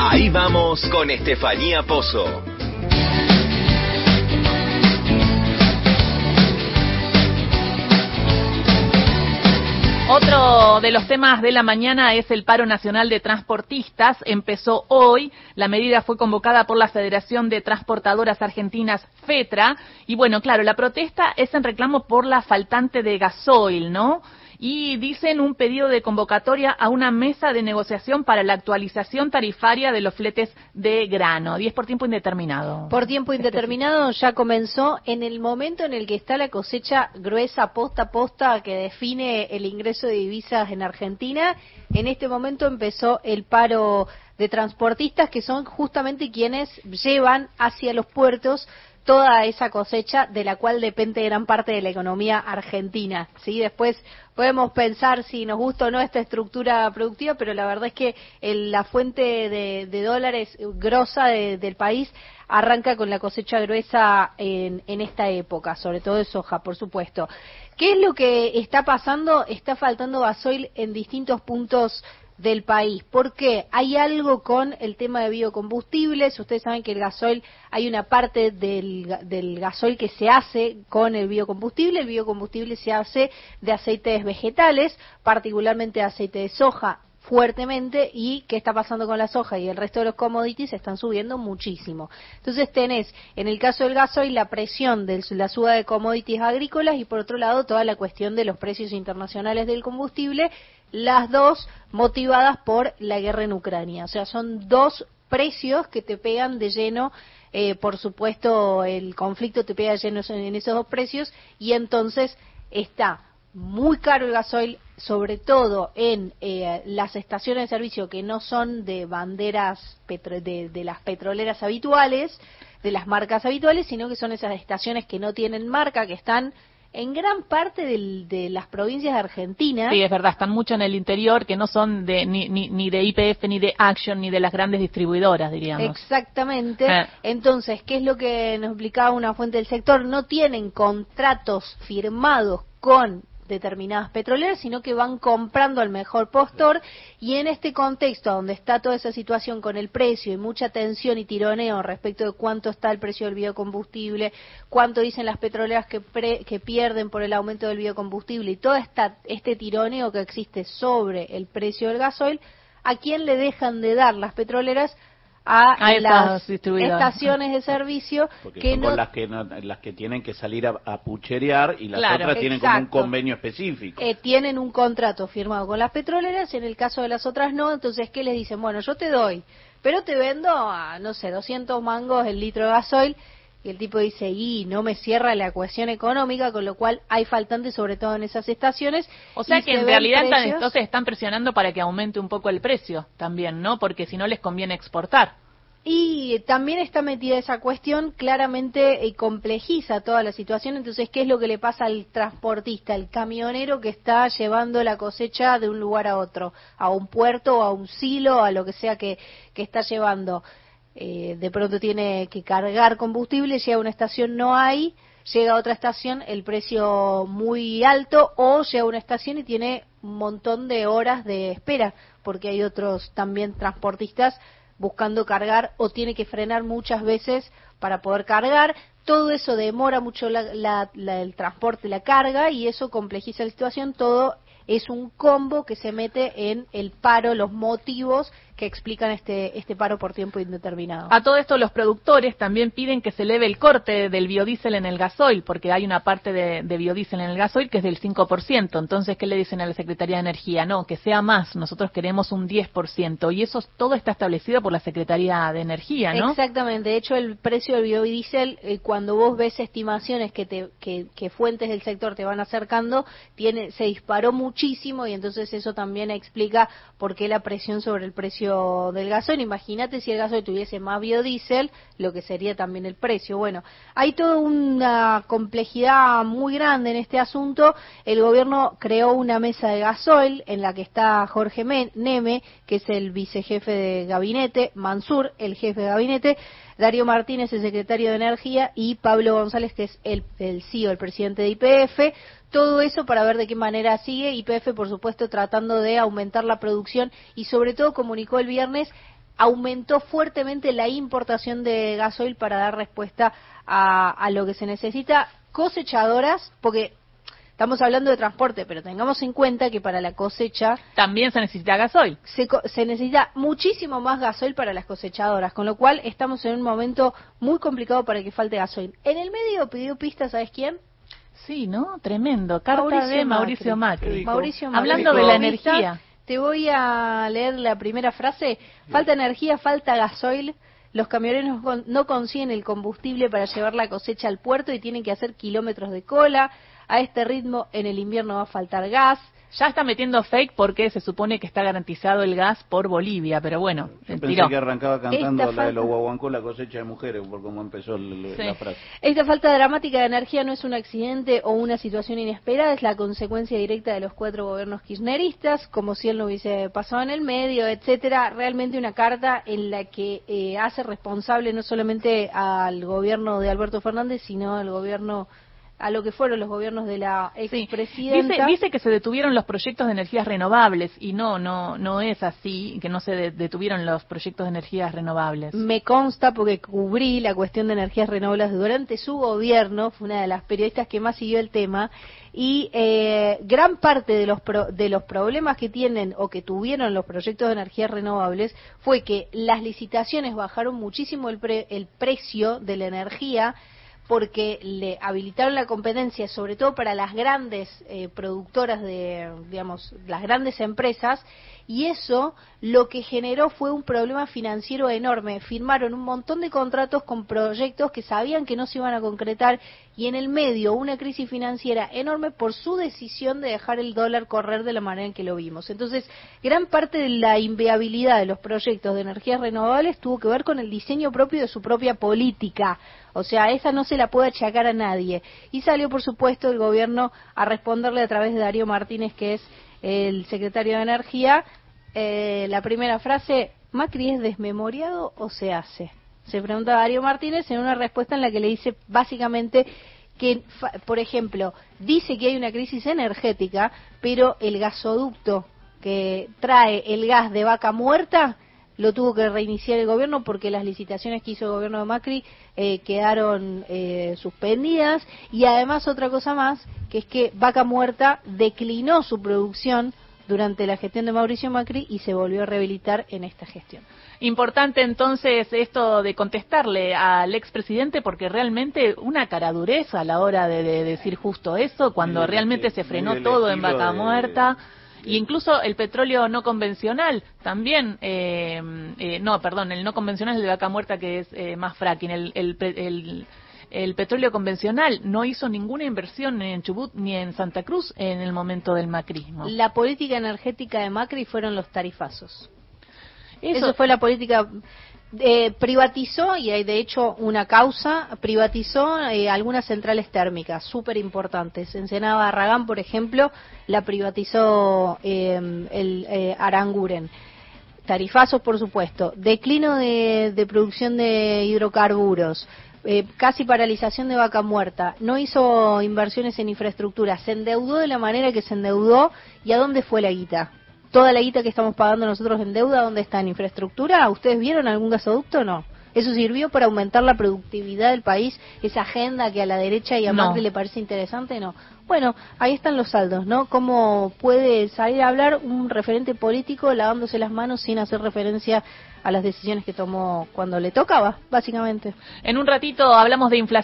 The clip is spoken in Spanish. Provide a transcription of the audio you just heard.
Ahí vamos con Estefanía Pozo. Otro de los temas de la mañana es el paro nacional de transportistas. Empezó hoy. La medida fue convocada por la Federación de Transportadoras Argentinas, FETRA. Y bueno, claro, la protesta es en reclamo por la faltante de gasoil, ¿no? Y dicen un pedido de convocatoria a una mesa de negociación para la actualización tarifaria de los fletes de grano. 10 por tiempo indeterminado. Por tiempo indeterminado ya comenzó en el momento en el que está la cosecha gruesa posta a posta que define el ingreso de divisas en Argentina. En este momento empezó el paro de transportistas, que son justamente quienes llevan hacia los puertos toda esa cosecha de la cual depende gran parte de la economía argentina, ¿sí? Después podemos pensar si nos gusta o no esta estructura productiva, pero la verdad es que la fuente de dólares grosa del país arranca con la cosecha gruesa en esta época, sobre todo de soja, por supuesto. ¿Qué es lo que está pasando? Está faltando gasoil en distintos puntos del país. ¿Por qué? Hay algo con el tema de biocombustibles. Ustedes saben que el gasoil, hay una parte del gasoil que se hace con el biocombustible. El biocombustible se hace de aceites vegetales, particularmente de aceite de soja, fuertemente. ¿Y qué está pasando con la soja y el resto de los commodities? Están subiendo muchísimo. Entonces tenés, en el caso del gasoil, la presión de la suba de commodities agrícolas y por otro lado toda la cuestión de los precios internacionales del combustible, las dos motivadas por la guerra en Ucrania. O sea, son dos precios que te pegan de lleno. Por supuesto, el conflicto te pega de lleno en esos dos precios y entonces está muy caro el gasoil, sobre todo en las estaciones de servicio que no son de banderas de las petroleras habituales, de las marcas habituales, sino que son esas estaciones que no tienen marca, que están en gran parte de las provincias de Argentina. Sí, es verdad, están mucho en el interior, que no son ni de YPF, ni de Action, ni de las grandes distribuidoras, diríamos. Exactamente. Entonces, ¿qué es lo que nos explicaba una fuente del sector? No tienen contratos firmados con determinadas petroleras, sino que van comprando al mejor postor, y en este contexto donde está toda esa situación con el precio y mucha tensión y tironeo respecto de cuánto está el precio del biocombustible, cuánto dicen las petroleras que pierden por el aumento del biocombustible y todo este tironeo que existe sobre el precio del gasoil, ¿a quién le dejan de dar las petroleras? A las estaciones de servicio. Porque que son no, las que tienen que salir a pucherear y las otras tienen exacto, como un convenio específico. Tienen un contrato firmado con las petroleras, en el caso de las otras no. Entonces, ¿qué les dicen? Bueno, yo te doy, pero te vendo a, no sé, 200 mangos el litro de gasoil. Y el tipo dice, y no me cierra la ecuación económica, con lo cual hay faltantes sobre todo en esas estaciones. O sea que en realidad entonces están presionando para que aumente un poco el precio también, ¿no? Porque si no les conviene exportar. Y también está metida esa cuestión, claramente complejiza toda la situación. Entonces, ¿qué es lo que le pasa al transportista, al camionero que está llevando la cosecha de un lugar a otro, a un puerto, a un silo, a lo que sea que está llevando? De pronto tiene que cargar combustible, llega a una estación, no hay, llega a otra estación, el precio muy alto, o llega a una estación y tiene un montón de horas de espera, porque hay otros también transportistas buscando cargar o tiene que frenar muchas veces para poder cargar. Todo eso demora mucho el transporte, la carga, y eso complejiza la situación. Todo es un combo que se mete en el paro, los motivos que explican este paro por tiempo indeterminado. A todo esto, los productores también piden que se eleve el corte del biodiesel en el gasoil, porque hay una parte de biodiesel en el gasoil que es del 5%. Entonces, ¿qué le dicen a la Secretaría de Energía? No, que sea más, nosotros queremos un 10%. Y eso todo está establecido por la Secretaría de Energía, ¿no? Exactamente. De hecho, el precio del biodiesel, cuando vos ves estimaciones que fuentes del sector te van acercando, se disparó muchísimo, y entonces eso también explica por qué la presión sobre el precio del gasoil. Imagínate si el gasoil tuviese más biodiesel, lo que sería también el precio. Bueno, hay toda una complejidad muy grande en este asunto. El gobierno creó una mesa de gasoil en la que está Jorge Neme, que es el vicejefe de gabinete, Mansur, el jefe de gabinete, Darío Martínez, el secretario de Energía, y Pablo González, que es el CEO, el presidente de YPF. Todo eso para ver de qué manera sigue. YPF, por supuesto, tratando de aumentar la producción, y sobre todo comunicó el viernes aumentó fuertemente la importación de gasoil para dar respuesta a lo que se necesita. Cosechadoras, porque estamos hablando de transporte, pero tengamos en cuenta que para la cosecha también se necesita gasoil. Se necesita muchísimo más gasoil para las cosechadoras, con lo cual estamos en un momento muy complicado para que falte gasoil. En el medio pidió pista, ¿sabes quién? Sí, ¿no? Tremendo. Carta de Mauricio Macri. Mauricio Macri. Hablando de la energía. Te voy a leer la primera frase. Falta energía, falta gasoil. Los camioneros no consiguen el combustible para llevar la cosecha al puerto y tienen que hacer kilómetros de cola. A este ritmo en el invierno va a faltar gas. Ya está metiendo fake porque se supone que está garantizado el gas por Bolivia, pero bueno, yo pensé que arrancaba cantando la de los guaguancó, la cosecha de mujeres, por cómo empezó la frase. Esta falta dramática de energía no es un accidente o una situación inesperada, es la consecuencia directa de los 4 gobiernos kirchneristas, como si él no hubiese pasado en el medio, etcétera. Realmente una carta en la que hace responsable no solamente al gobierno de Alberto Fernández, sino al gobierno, a lo que fueron los gobiernos de la expresidenta. Dice que se detuvieron los proyectos de energías renovables y no es así, que no se detuvieron los proyectos de energías renovables. Me consta porque cubrí la cuestión de energías renovables durante su gobierno, fue una de las periodistas que más siguió el tema, y gran parte de los problemas que tienen o que tuvieron los proyectos de energías renovables fue que las licitaciones bajaron muchísimo el precio de la energía, porque le habilitaron la competencia, sobre todo para las grandes productoras digamos, las grandes empresas, y eso lo que generó fue un problema financiero enorme. Firmaron un montón de contratos con proyectos que sabían que no se iban a concretar, y en el medio una crisis financiera enorme por su decisión de dejar el dólar correr de la manera en que lo vimos. Entonces, gran parte de la inviabilidad de los proyectos de energías renovables tuvo que ver con el diseño propio de su propia política. O sea, esa no se la puede achacar a nadie. Y salió, por supuesto, el gobierno a responderle a través de Darío Martínez, que es el secretario de Energía. La primera frase: ¿Macri es desmemoriado o se hace? Se pregunta Darío Martínez en una respuesta en la que le dice básicamente que, por ejemplo, dice que hay una crisis energética, pero el gasoducto que trae el gas de Vaca Muerta lo tuvo que reiniciar el gobierno porque las licitaciones que hizo el gobierno de Macri quedaron suspendidas, y además otra cosa más, que es que Vaca Muerta declinó su producción durante la gestión de Mauricio Macri y se volvió a rehabilitar en esta gestión. Importante entonces esto de contestarle al expresidente, porque realmente una caradurez a la hora de decir justo eso, cuando realmente se frenó todo en Vaca Muerta. Y incluso el petróleo no convencional también, el no convencional es el de Vaca Muerta, que es más fracking. El petróleo convencional no hizo ninguna inversión ni en Chubut ni en Santa Cruz en el momento del macrismo. La política energética de Macri fueron los tarifazos. Eso fue la política. Privatizó, y hay de hecho una causa, privatizó algunas centrales térmicas súper importantes. Ensenada Barragán, por ejemplo, la privatizó Aranguren. Tarifazos, por supuesto. Declino de producción de hidrocarburos. Casi paralización de Vaca Muerta. No hizo inversiones en infraestructura. Se endeudó de la manera que se endeudó. ¿Y a dónde fue la guita? Toda la guita que estamos pagando nosotros en deuda, ¿dónde está? ¿En infraestructura? ¿Ustedes vieron algún gasoducto? No. ¿Eso sirvió para aumentar la productividad del país? ¿Esa agenda que a la derecha y a Macri le parece interesante? No. Bueno, ahí están los saldos, ¿no? ¿Cómo puede salir a hablar un referente político lavándose las manos sin hacer referencia a las decisiones que tomó cuando le tocaba, básicamente? En un ratito hablamos de inflación.